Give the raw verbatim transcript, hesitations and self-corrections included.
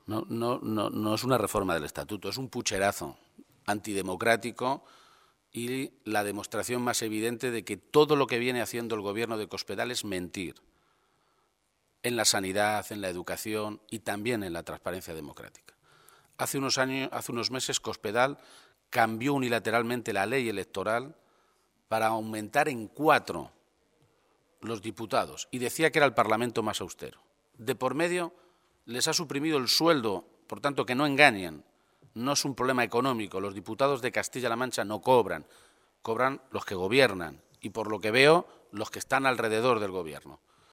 No, no, no, no es una reforma del estatuto, es un pucherazo antidemocrático y la demostración más evidente de que todo lo que viene haciendo el gobierno de Cospedal es mentir en la sanidad, en la educación y también en la transparencia democrática. Hace unos años, hace unos meses, Cospedal cambió unilateralmente la ley electoral para aumentar en cuatro los diputados y decía que era el Parlamento más austero. De por medio les ha suprimido el sueldo, por tanto que no engañen, no es un problema económico, los diputados de Castilla-La Mancha no cobran, cobran los que gobiernan y por lo que veo los que están alrededor del gobierno.